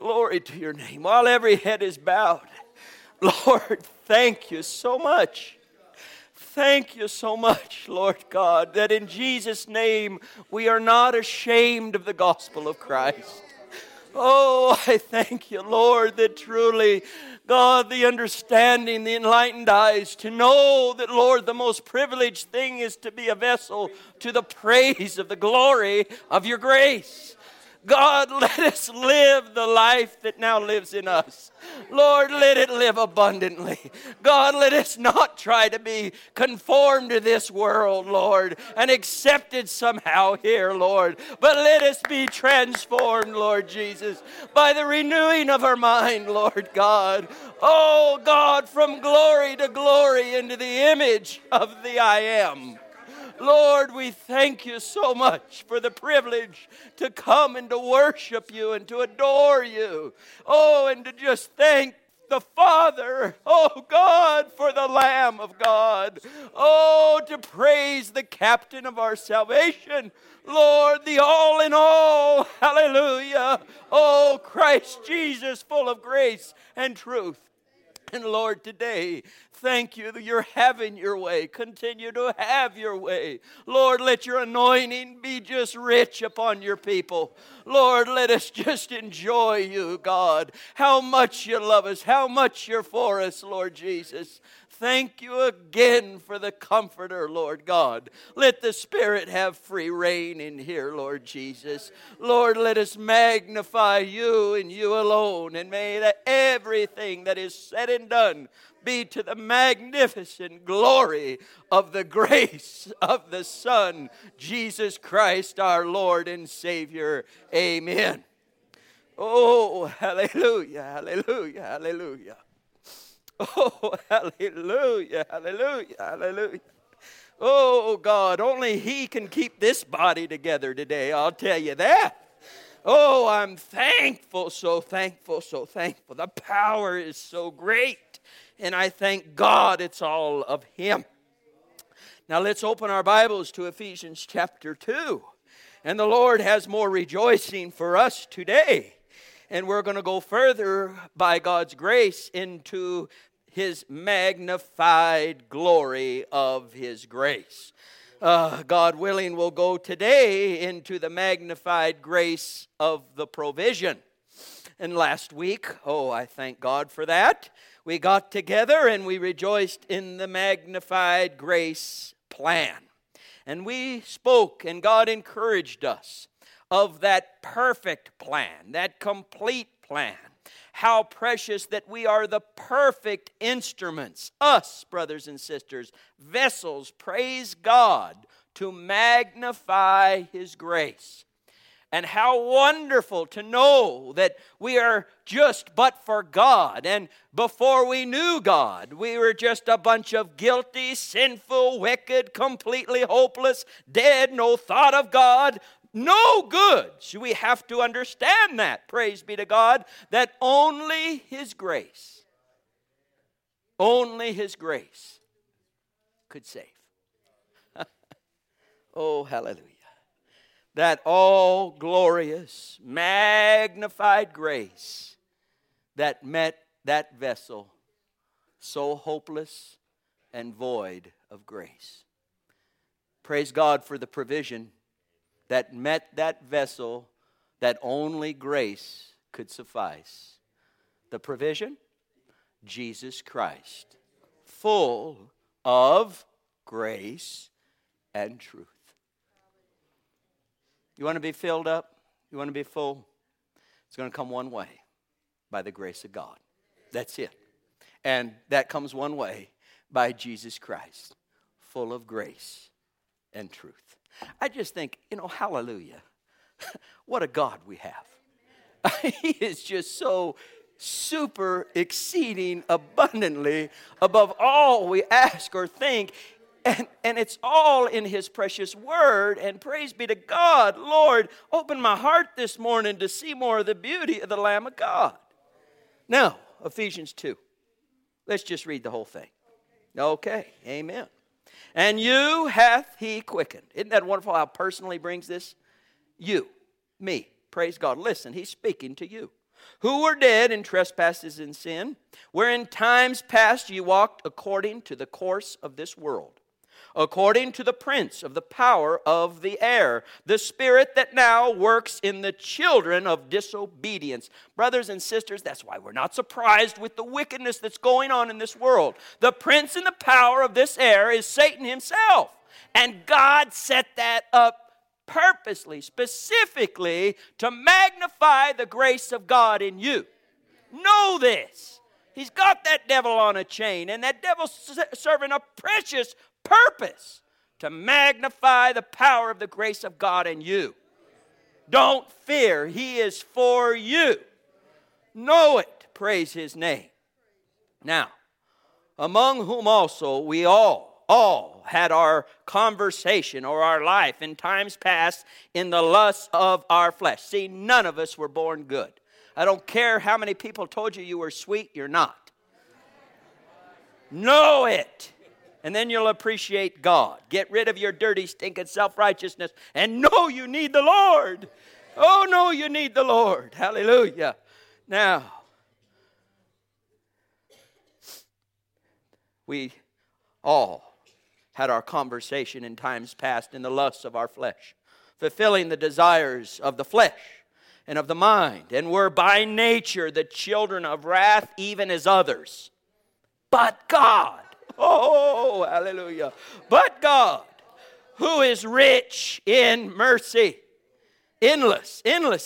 Glory to your name. While every head is bowed, Lord, thank you so much. Thank you so much, Lord God, that in Jesus' name we are not ashamed of the gospel of Christ. Oh, I thank you, Lord, that truly, God, the understanding, the enlightened eyes, to know that, Lord, the most privileged thing is to be a vessel to the praise of the glory of your grace. God, let us live the life that now lives in us. Lord, let it live abundantly. God, let us not try to be conformed to this world, Lord, and accepted somehow here, Lord. But let us be transformed, Lord Jesus, by the renewing of our mind, Lord God. Oh, God, from glory to glory into the image of the I Am. Lord, we thank you so much for the privilege to come and to worship you and to adore you. Oh, and to just thank the Father, oh God, for the Lamb of God. Oh, to praise the captain of our salvation. Lord, the all in all. Hallelujah. Oh, Christ Jesus, full of grace and truth. And Lord, today, thank you that you're having your way. Continue to have your way. Lord, let your anointing be just rich upon your people. Lord, let us just enjoy you, God. How much you love us, how much you're for us, Lord Jesus. Thank you again for the Comforter, Lord God. Let the Spirit have free reign in here, Lord Jesus. Lord, let us magnify you and you alone. And may that everything that is said and done be to the magnificent glory of the grace of the Son, Jesus Christ, our Lord and Savior. Amen. Oh, hallelujah, hallelujah, hallelujah. Oh, hallelujah, hallelujah, hallelujah. Oh, God, only He can keep this body together today, I'll tell you that. Oh, I'm thankful, so thankful, so thankful. The power is so great, and I thank God it's all of Him. Now let's open our Bibles to Ephesians chapter 2. And the Lord has more rejoicing for us today. And we're going to go further by God's grace into His magnified glory of His grace. God willing, we'll go today into the magnified grace of the provision. And last week, oh, I thank God for that. We got together and we rejoiced in the magnified grace plan. And we spoke and God encouraged us of that perfect plan, that complete plan. How precious that we are the perfect instruments, us, brothers and sisters, vessels, praise God, to magnify His grace. And how wonderful to know that we are just but for God. And before we knew God, we were just a bunch of guilty, sinful, wicked, completely hopeless, dead, no thought of God, no good. So we have to understand that, praise be to God, that only His grace could save. Oh, hallelujah. That all glorious, magnified grace that met that vessel so hopeless and void of grace. Praise God for the provision that met that vessel that only grace could suffice. The provision? Jesus Christ, full of grace and truth. You want to be filled up? You want to be full? It's going to come one way, by the grace of God. That's it. And that comes one way, by Jesus Christ, full of grace and truth. I just think, hallelujah. What a God we have. He is just so super exceeding abundantly above all we ask or think. And it's all in His precious word. And praise be to God. Lord, open my heart this morning to see more of the beauty of the Lamb of God. Now, Ephesians 2. Let's just read the whole thing. Okay, amen. And you hath He quickened. Isn't that wonderful how personally He brings this? You, me, praise God. Listen, He's speaking to you. who were dead in trespasses and sin, where in times past ye walked according to the course of this world, according to the prince of the power of the air, the spirit that now works in the children of disobedience. Brothers and sisters, that's why we're not surprised with the wickedness that's going on in this world. The prince and the power of this air is Satan himself. And God set that up purposely, specifically, to magnify the grace of God in you. Know this. He's got that devil on a chain, and that devil's serving a precious purpose to magnify the power of the grace of God in you. Don't fear. He is for you. Know it. Praise his name. Now, among whom also we all had our conversation or our life in times past in the lusts of our flesh. See, none of us were born good. I don't care how many people told you you were sweet, you're not. Know it. And then you'll appreciate God. Get rid of your dirty, stinking self-righteousness and know you need the Lord. Oh, no, you need the Lord. Hallelujah. Now, we all had our conversation in times past in the lusts of our flesh, fulfilling the desires of the flesh and of the mind, and were by nature the children of wrath, even as others. But God, oh, hallelujah, but God, who is rich in mercy, endless,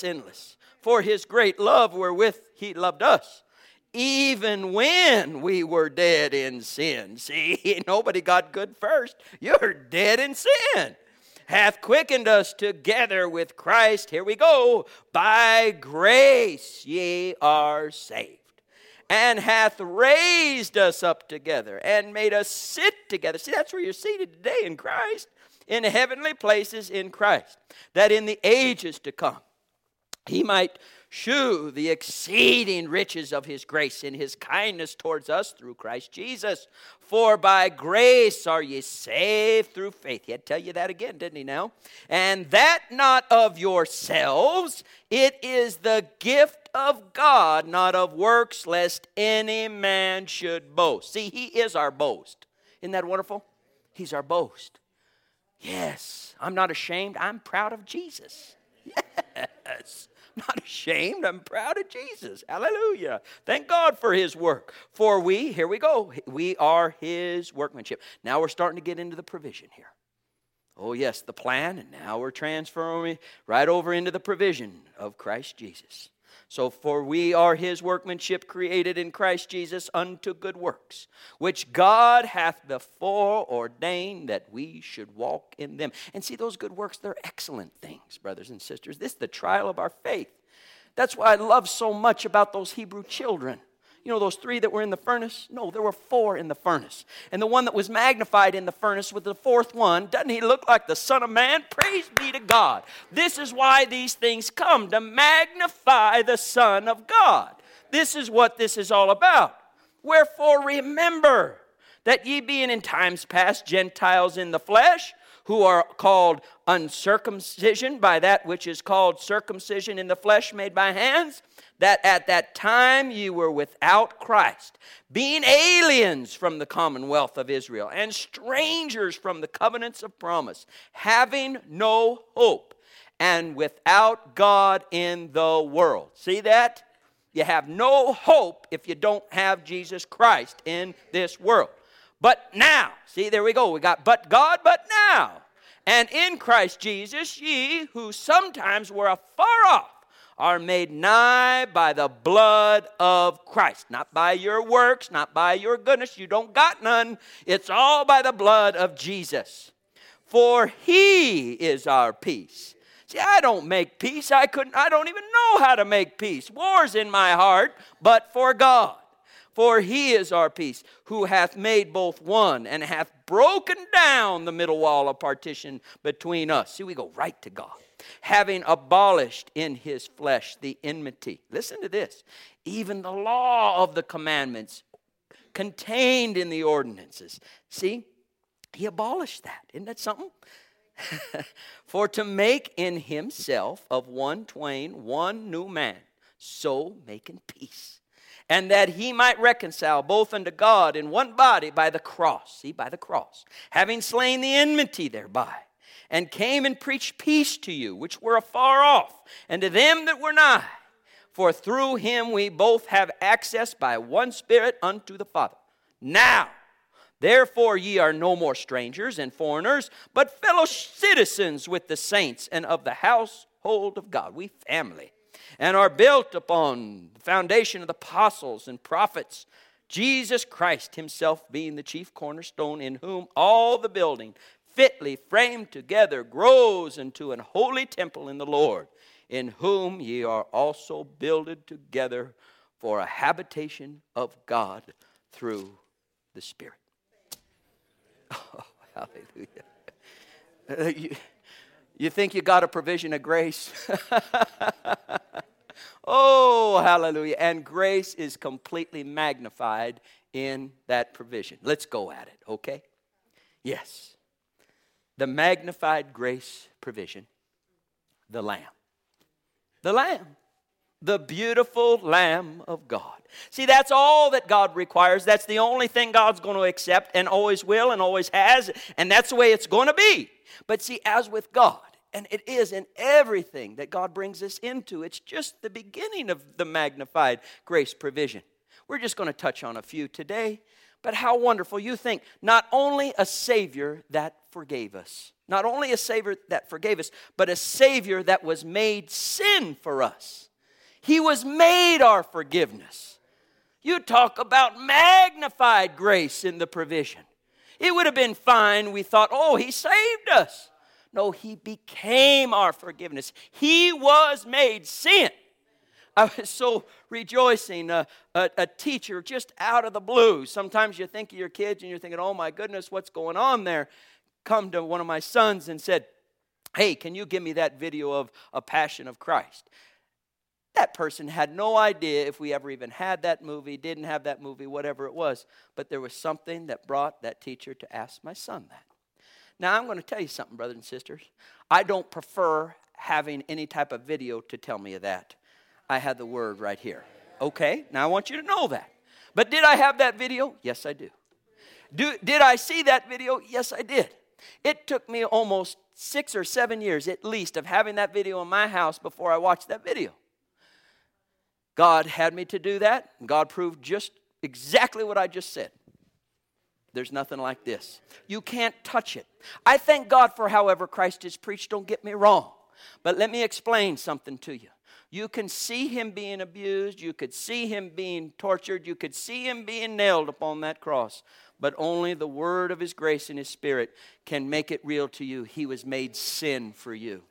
for his great love wherewith he loved us, even when we were dead in sin. See, nobody got good first. You're dead in sin. Hath quickened us together with Christ. Here we go. By grace ye are saved. And hath raised us up together and made us sit together. See, that's where you're seated today in Christ. In heavenly places in Christ. That in the ages to come he might shew the exceeding riches of his grace in his kindness towards us through Christ Jesus. For by grace are ye saved through faith. He had to tell you that again, didn't he now? And that not of yourselves, it is the gift of God, not of works, lest any man should boast. See, he is our boast. Isn't that wonderful? He's our boast. Yes, I'm not ashamed. I'm proud of Jesus. Yes. Not ashamed, I'm proud of Jesus. Hallelujah. Thank God for his work. For we, here we go, we are his workmanship. Now we're starting to get into the provision here. Oh yes, the plan, and now we're transferring right over into the provision of Christ Jesus. So for we are his workmanship, created in Christ Jesus unto good works, which God hath before ordained that we should walk in them. And see, those good works, they're excellent things, brothers and sisters. This is the trial of our faith. That's why I love so much about those Hebrew children. You know those 3 that were in the furnace? No, there were 4 in the furnace. And the one that was magnified in the furnace with the 4th one, doesn't he look like the Son of Man? Praise be to God. This is why these things come, to magnify the Son of God. This is what this is all about. Wherefore remember that ye being in times past Gentiles in the flesh, who are called uncircumcision by that which is called circumcision in the flesh made by hands, that at that time ye were without Christ, being aliens from the commonwealth of Israel, and strangers from the covenants of promise, having no hope, and without God in the world. See that? You have no hope if you don't have Jesus Christ in this world. But now, see, there we go. We got but God, but now. And in Christ Jesus, ye who sometimes were afar off are made nigh by the blood of Christ. Not by your works, not by your goodness. You don't got none. It's all by the blood of Jesus. For he is our peace. See, I don't make peace. I don't even know how to make peace. War's in my heart, but for God. For he is our peace, who hath made both one, and hath broken down the middle wall of partition between us. See, we go right to God. Having abolished in his flesh the enmity. Listen to this. Even the law of the commandments contained in the ordinances. See, he abolished that. Isn't that something? For to make in himself of one twain one new man, so making peace, and that he might reconcile both unto God in one body by the cross, see, by the cross, having slain the enmity thereby, and came and preached peace to you, which were afar off, and to them that were nigh. For through him we both have access by one Spirit unto the Father. Now, therefore ye are no more strangers and foreigners, but fellow citizens with the saints and of the household of God. We family. And are built upon the foundation of the apostles and prophets, Jesus Christ himself being the chief cornerstone, in whom all the building fitly framed together grows into an holy temple in the Lord, in whom ye are also builded together for a habitation of God through the Spirit. Oh, hallelujah. You think you got a provision of grace? Oh, hallelujah. And grace is completely magnified in that provision. Let's go at it, okay? Yes. The magnified grace provision, the Lamb. The Lamb. The beautiful Lamb of God. See, that's all that God requires. That's the only thing God's going to accept and always will and always has. And that's the way it's going to be. But see, as with God, and it is in everything that God brings us into, it's just the beginning of the magnified grace provision. We're just going to touch on a few today. But how wonderful. You think, not only a Savior that forgave us, not only a Savior that forgave us, but a Savior that was made sin for us. He was made our forgiveness. You talk about magnified grace in the provision. It would have been fine. We thought, oh, he saved us. No, he became our forgiveness. He was made sin. I was so rejoicing. A teacher just out of the blue. Sometimes you think of your kids and you're thinking, oh my goodness, what's going on there? Come to one of my sons and said, hey, can you give me that video of A Passion of Christ? That person had no idea if we ever even had that movie, didn't have that movie, whatever it was. But there was something that brought that teacher to ask my son that. Now, I'm going to tell you something, brothers and sisters. I don't prefer having any type of video to tell me of that. I had the word right here. Okay, now I want you to know that. But did I have that video? Yes, I do. Did I see that video? Yes, I did. It took me almost 6 or 7 years at least of having that video in my house before I watched that video. God had me to do that. God proved just exactly what I just said. There's nothing like this. You can't touch it. I thank God for however Christ is preached, don't get me wrong. But let me explain something to you. You can see him being abused. You could see him being tortured. You could see him being nailed upon that cross. But only the word of his grace and his Spirit can make it real to you. He was made sin for you.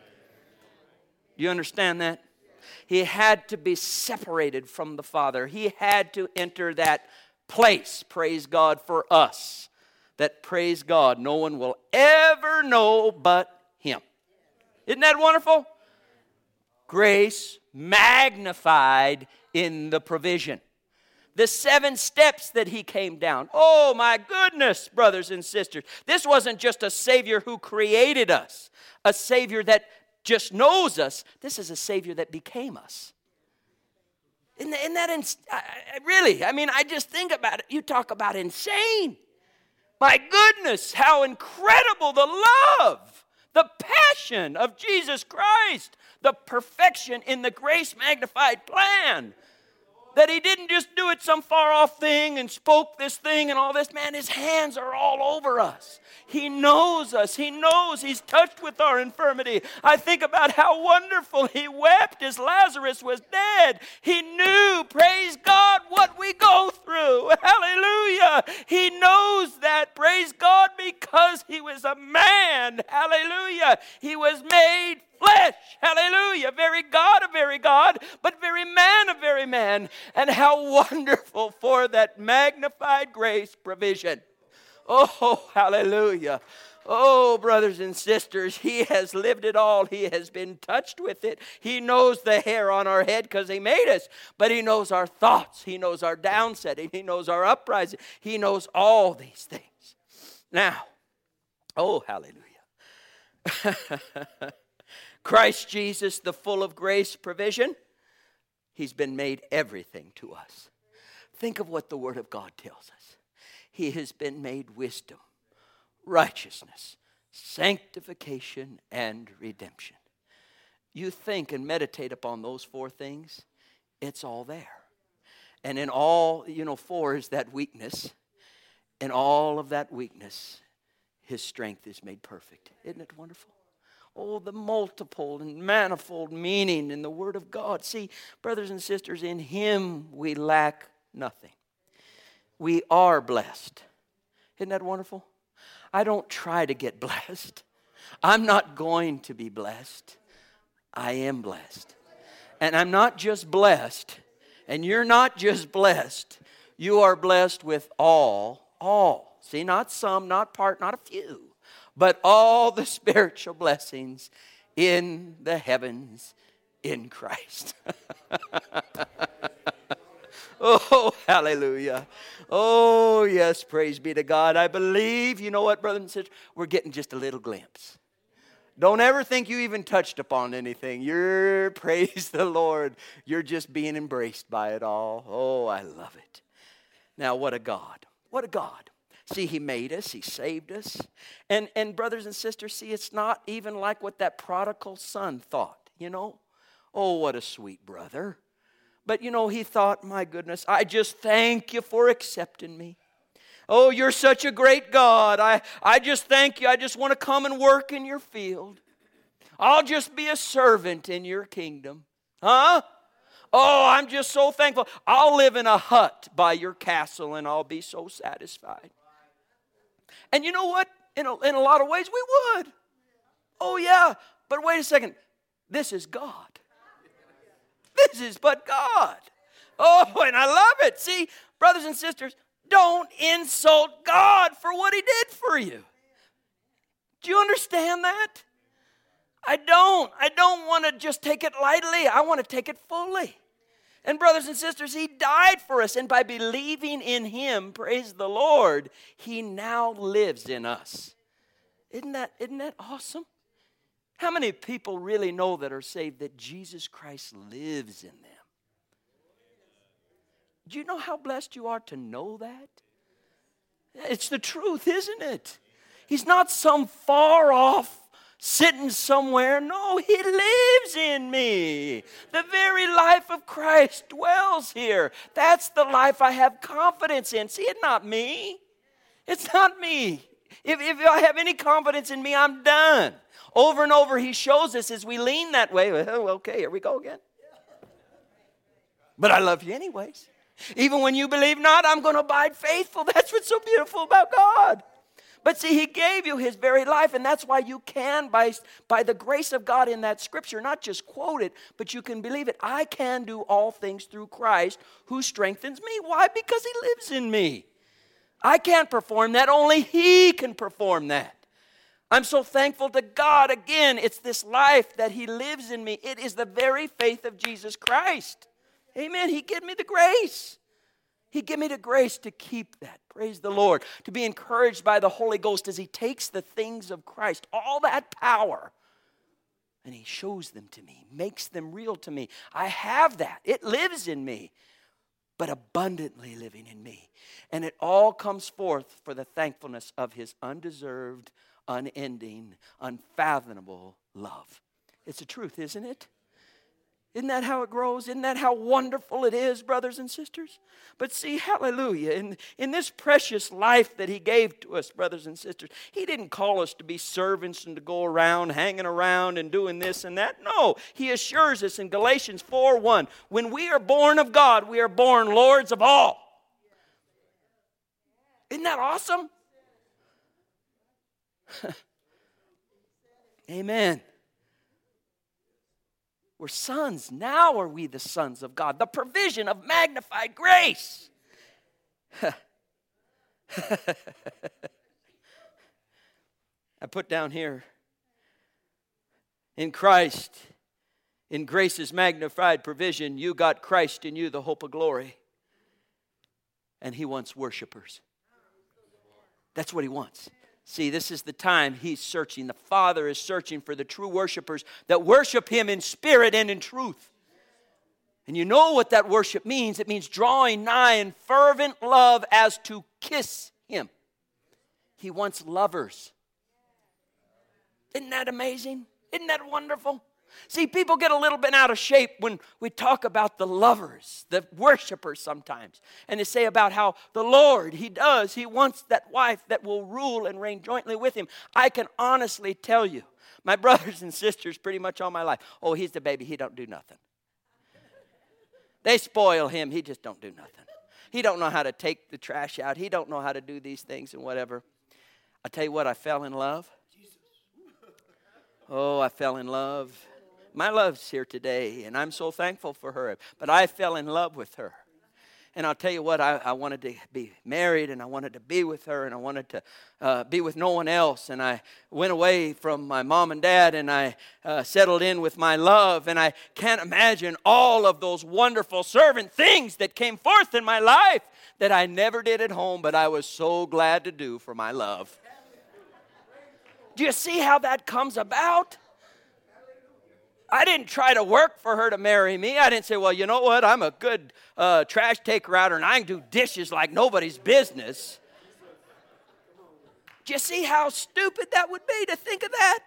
You understand that? He had to be separated from the Father. He had to enter that place, praise God, for us. That, praise God, no one will ever know but him. Isn't that wonderful? Grace magnified in the provision. The 7 steps that he came down. Oh my goodness, brothers and sisters. This wasn't just a Savior who created us. A Savior that just knows us. This is a Savior that became us. Isn't that really? I mean, I just think about it. You talk about insane. My goodness, how incredible the love, the passion of Jesus Christ, the perfection in the grace magnified plan. That he didn't just do it some far off thing and spoke this thing and all this. Man, his hands are all over us. He knows us. He knows he's touched with our infirmity. I think about how wonderful he wept as Lazarus was dead. He knew, praise God, what we go through. Hallelujah. He knows that, praise God, because he was a man. Hallelujah. He was made flesh, hallelujah, very God, but very man, a very man. And how wonderful for that magnified grace provision. Oh, hallelujah. Oh, brothers and sisters, he has lived it all. He has been touched with it. He knows the hair on our head because he made us, but he knows our thoughts. He knows our downsetting. He knows our uprising. He knows all these things. Now, oh, hallelujah. Christ Jesus, the full of grace provision. He's been made everything to us. Think of what the Word of God tells us. He has been made wisdom, righteousness, sanctification, and redemption. You think and meditate upon those four things, it's all there. And in all, four is that weakness. In all of that weakness, His strength is made perfect. Isn't it wonderful? Oh, the multiple and manifold meaning in the Word of God. See, brothers and sisters, in Him we lack nothing. We are blessed. Isn't that wonderful? I don't try to get blessed. I'm not going to be blessed. I am blessed. And I'm not just blessed, and you're not just blessed. You are blessed with all. See, not some, not part, not a few, but all the spiritual blessings in the heavens in Christ. Oh, hallelujah. Oh, yes, praise be to God. I believe, you know what, brothers and sisters, we're getting just a little glimpse. Don't ever think you even touched upon anything. Praise the Lord. You're just being embraced by it all. Oh, I love it. Now, what a God. What a God. See, He made us. He saved us. And brothers and sisters, see, it's not even like what that prodigal son thought, Oh, what a sweet brother. But, he thought, my goodness, I just thank you for accepting me. Oh, you're such a great God. I just thank you. I just want to come and work in your field. I'll just be a servant in your kingdom. Huh? Oh, I'm just so thankful. I'll live in a hut by your castle and I'll be so satisfied. And you know what? In a lot of ways we would. Oh, yeah. But wait a second. This is God. This is but God. Oh, and I love it. See, brothers and sisters, don't insult God for what He did for you. Do you understand that? I don't want to just take it lightly. I want to take it fully. And brothers and sisters, He died for us. And by believing in Him, praise the Lord, He now lives in us. Isn't that awesome? How many people really know that are saved that Jesus Christ lives in them? Do you know how blessed you are to know that? It's the truth, isn't it? He's not some far off sitting somewhere. No, He lives in me. The very life of Christ dwells here. That's the life I have confidence in. See, it's not me. It's not me. If I have any confidence in me, I'm done. Over and over He shows us as we lean that way. Well, okay, here we go again. But I love you anyways. Even when you believe not, I'm going to abide faithful. That's what's so beautiful about God. But see, He gave you His very life, and that's why you can, by the grace of God in that scripture, not just quote it, but you can believe it. I can do all things through Christ who strengthens me. Why? Because He lives in me. I can't perform that. Only He can perform that. I'm so thankful to God. Again, it's this life that He lives in me. It is the very faith of Jesus Christ. Amen. He gave me the grace. He gave me the grace to keep that. Praise the Lord. To be encouraged by the Holy Ghost as He takes the things of Christ, all that power, and He shows them to me, makes them real to me. I have that. It lives in me, but abundantly living in me. And it all comes forth for the thankfulness of His undeserved, unending, unfathomable love. It's the truth, isn't it? Isn't that how it grows? Isn't that how wonderful it is, brothers and sisters? But see, hallelujah, in this precious life that He gave to us, brothers and sisters, He didn't call us to be servants and to go around, hanging around and doing this and that. No, He assures us in Galatians 4:1, when we are born of God, we are born lords of all. Isn't that awesome? Amen. We're sons. Now are we the sons of God. The provision of magnified grace. I put down here, in Christ, in grace's magnified provision, you got Christ in you, the hope of glory. And He wants worshipers. That's what He wants. See, this is the time He's searching. The Father is searching for the true worshipers that worship Him in spirit and in truth. And you know what that worship means. It means drawing nigh in fervent love as to kiss Him. He wants lovers. Isn't that amazing? Isn't that wonderful? See, people get a little bit out of shape when we talk about the lovers, the worshipers sometimes. And they say about how the Lord, He wants that wife that will rule and reign jointly with Him. I can honestly tell you, my brothers and sisters pretty much all my life, oh, he's the baby, he don't do nothing. They spoil him, he just don't do nothing. He don't know how to take the trash out. He don't know how to do these things and whatever. I tell you what, I fell in love. Oh, I fell in love. My love's here today, and I'm so thankful for her. But I fell in love with her. And I'll tell you what, I wanted to be married, and I wanted to be with her, and I wanted to be with no one else. And I went away from my mom and dad, and I settled in with my love. And I can't imagine all of those wonderful servant things that came forth in my life that I never did at home, but I was so glad to do for my love. Do you see how that comes about? I didn't try to work for her to marry me. I didn't say, well, you know what? I'm a good trash taker outer and I can do dishes like nobody's business. Do you see how stupid that would be to think of that?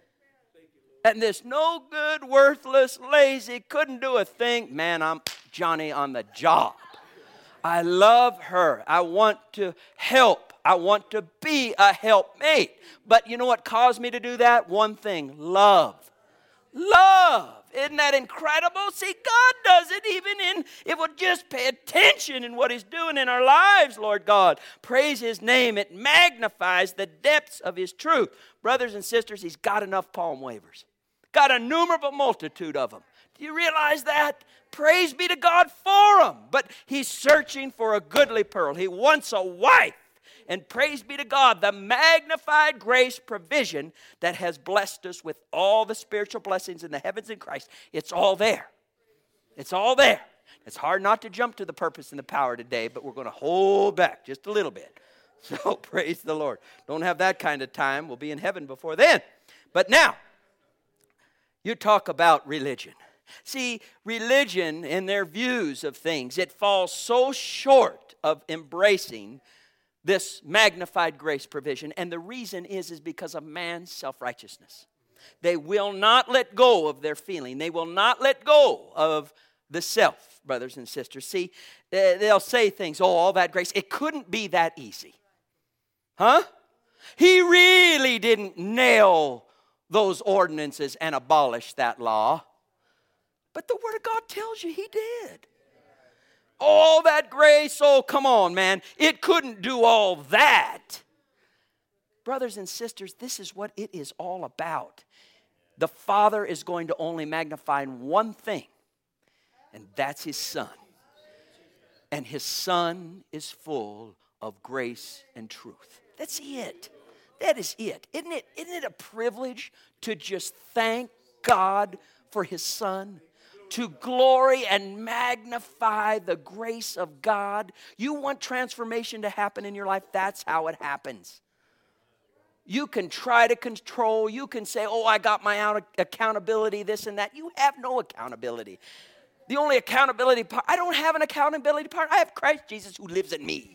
And this no good, worthless, lazy, couldn't do a thing. Man, I'm Johnny on the job. I love her. I want to help. I want to be a helpmate. But you know what caused me to do that? One thing, love. Love. Isn't that incredible? See, God does it even if we'll just pay attention in what He's doing in our lives, Lord God. Praise His name. It magnifies the depths of His truth. Brothers and sisters, He's got enough palm wavers. Got a innumerable multitude of them. Do you realize that? Praise be to God for them. But He's searching for a goodly pearl. He wants a wife. And praise be to God, the magnified grace provision that has blessed us with all the spiritual blessings in the heavens in Christ. It's all there. It's all there. It's hard not to jump to the purpose and the power today, but we're going to hold back just a little bit. So praise the Lord. Don't have that kind of time. We'll be in heaven before then. But now, you talk about religion. See, religion and their views of things, it falls so short of embracing this magnified grace provision. And the reason is because of man's self-righteousness. They will not let go of their feeling. They will not let go of the self, brothers and sisters. See, they'll say things, oh, all that grace. It couldn't be that easy. Huh? He really didn't nail those ordinances and abolish that law. But the Word of God tells you He did. All that grace, oh, come on, man. It couldn't do all that. Brothers and sisters, this is what it is all about. The Father is going to only magnify one thing, and that's His Son. And His Son is full of grace and truth. That's it. That is it. Isn't it a privilege to just thank God for His Son? To glory and magnify the grace of God. You want transformation to happen in your life? That's how it happens. You can try to control. You can say, oh, I got my accountability, this and that. You have no accountability. The only accountability part, I don't have an accountability part. I have Christ Jesus who lives in me.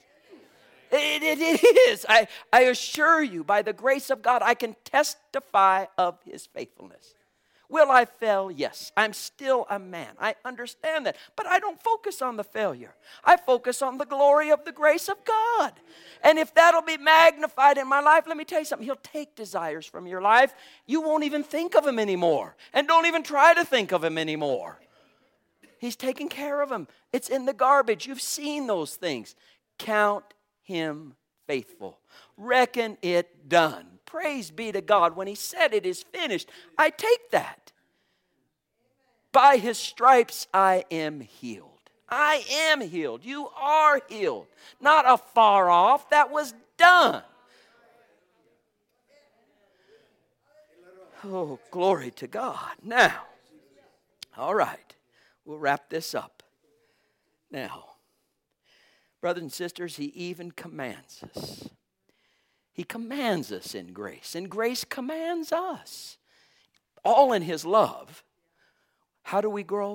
It is. I assure you, by the grace of God, I can testify of His faithfulness. Will I fail? Yes. I'm still a man. I understand that. But I don't focus on the failure. I focus on the glory of the grace of God. And if that'll be magnified in my life, let me tell you something. He'll take desires from your life. You won't even think of them anymore. And don't even try to think of them anymore. He's taking care of them. It's in the garbage. You've seen those things. Count Him faithful. Reckon it done. Praise be to God. When He said it is finished, I take that. By His stripes I am healed. I am healed. You are healed. Not afar off. That was done. Oh, glory to God. Now, all right. We'll wrap this up. Now, brothers and sisters, He even commands us. He commands us in grace, and grace commands us. All in His love. How do we grow?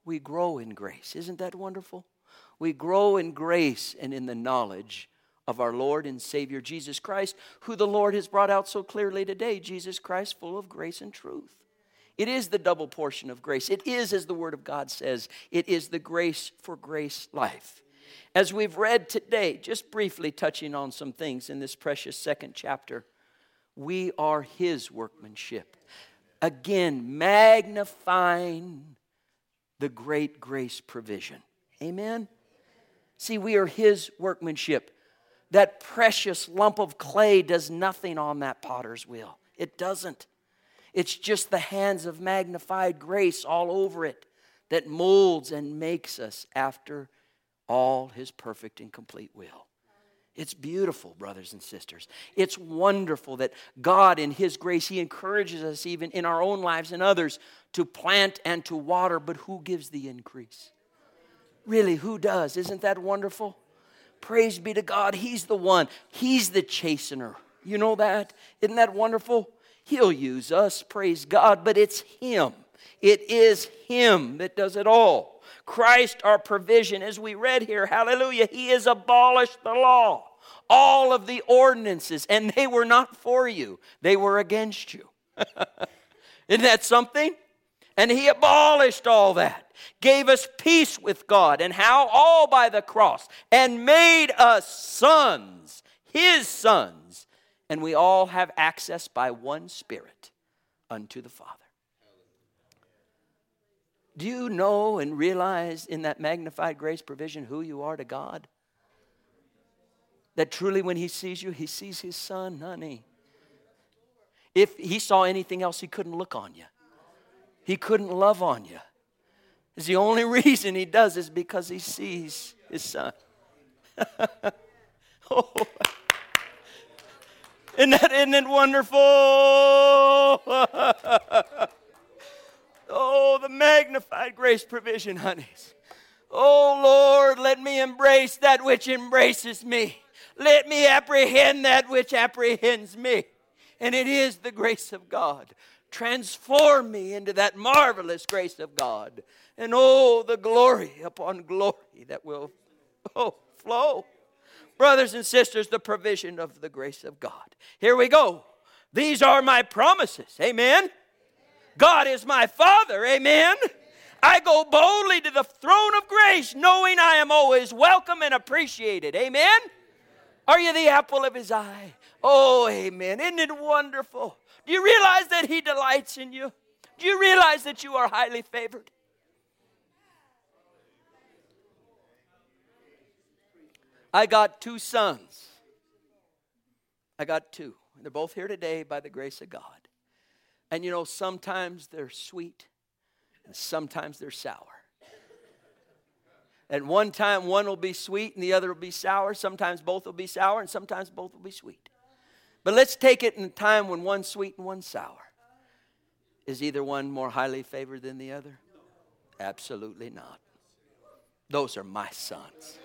we grow in grace. Isn't that wonderful? We grow in grace and in the knowledge of our Lord and Savior Jesus Christ, who the Lord has brought out so clearly today. Jesus Christ, full of grace and truth. It is the double portion of grace. It is, as the Word of God says, it is the grace for grace life. As we've read today, just briefly touching on some things in this precious second chapter, we are His workmanship. Again, magnifying the great grace provision. Amen? See, we are His workmanship. That precious lump of clay does nothing on that potter's wheel. It doesn't. It's just the hands of magnified grace all over it that molds and makes us after all His perfect and complete will. It's beautiful, brothers and sisters. It's wonderful that God in His grace, He encourages us even in our own lives and others to plant and to water, but who gives the increase? Really, who does? Isn't that wonderful? Praise be to God. He's the one. He's the chastener. You know that? Isn't that wonderful? He'll use us, praise God, but it's Him. It is Him that does it all. Christ, our provision, as we read here, hallelujah, He has abolished the law, all of the ordinances, and they were not for you. They were against you. Isn't that something? And He abolished all that, gave us peace with God, and how? All by the cross, and made us sons, His sons, and we all have access by one Spirit unto the Father. Do you know and realize in that magnified grace provision who you are to God? That truly when He sees you, He sees His Son, honey. If He saw anything else, He couldn't look on you. He couldn't love on you. It's the only reason He does is because He sees His Son. Oh. Isn't it wonderful? Oh, the magnified grace provision, honeys. Oh, Lord, let me embrace that which embraces me. Let me apprehend that which apprehends me. And it is the grace of God. Transform me into that marvelous grace of God. And oh, the glory upon glory that will flow. Brothers and sisters, the provision of the grace of God. Here we go. These are my promises. Amen. God is my Father. Amen. I go boldly to the throne of grace, knowing I am always welcome and appreciated. Amen. Are you the apple of His eye? Oh, amen. Isn't it wonderful? Do you realize that He delights in you? Do you realize that you are highly favored? I got 2 sons. I got 2. They're both here today by the grace of God. And you know, sometimes they're sweet and sometimes they're sour. At one time, one will be sweet and the other will be sour. Sometimes both will be sour and sometimes both will be sweet. But let's take it in a time when one's sweet and one's sour. Is either one more highly favored than the other? Absolutely not. Those are my sons.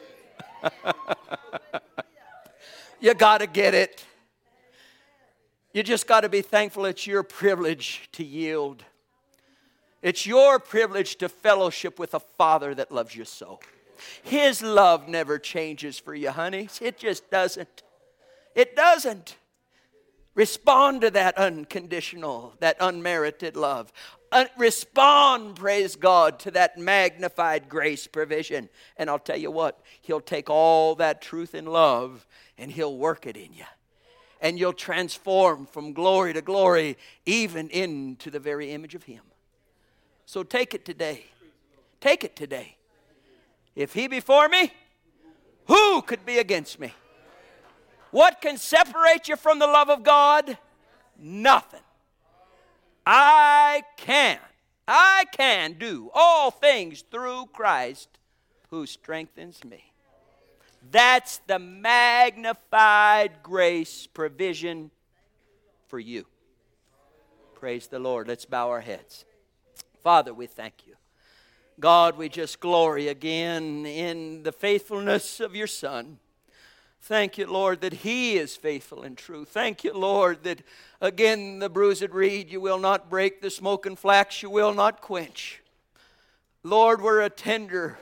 You got to get it. You just got to be thankful it's your privilege to yield. It's your privilege to fellowship with a Father that loves you so. His love never changes for you, honey. It just doesn't. It doesn't. Respond to that unconditional, that unmerited love. Respond, praise God, to that magnified grace provision. And I'll tell you what, He'll take all that truth and love and He'll work it in you. And you'll transform from glory to glory, even into the very image of Him. So take it today. Take it today. If He be for me, who could be against me? What can separate you from the love of God? Nothing. I can do all things through Christ who strengthens me. That's the magnified grace provision for you. Praise the Lord. Let's bow our heads. Father, we thank you. God, we just glory again in the faithfulness of your Son. Thank you, Lord, that He is faithful and true. Thank you, Lord, that again the bruised reed you will not break, the smoking flax you will not quench. Lord, we're a tender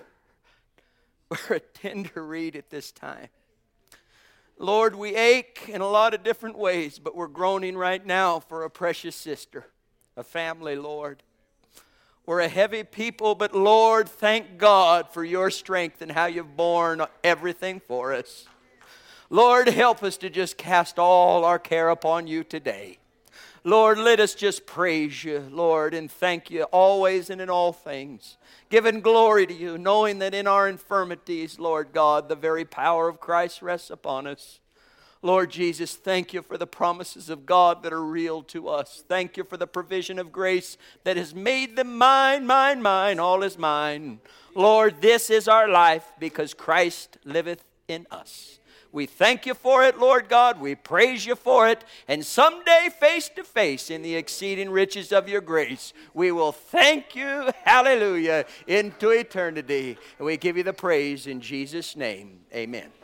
reed at this time. Lord, we ache in a lot of different ways, but we're groaning right now for a precious sister, a family, Lord. We're a heavy people, but Lord, thank God for your strength and how you've borne everything for us. Lord, help us to just cast all our care upon you today. Lord, let us just praise you, Lord, and thank you always and in all things. Giving glory to you, knowing that in our infirmities, Lord God, the very power of Christ rests upon us. Lord Jesus, thank you for the promises of God that are real to us. Thank you for the provision of grace that has made them mine, mine, mine, all is mine. Lord, this is our life because Christ liveth in us. We thank you for it, Lord God. We praise you for it. And someday, face to face, in the exceeding riches of your grace, we will thank you, hallelujah, into eternity. And we give you the praise in Jesus' name. Amen.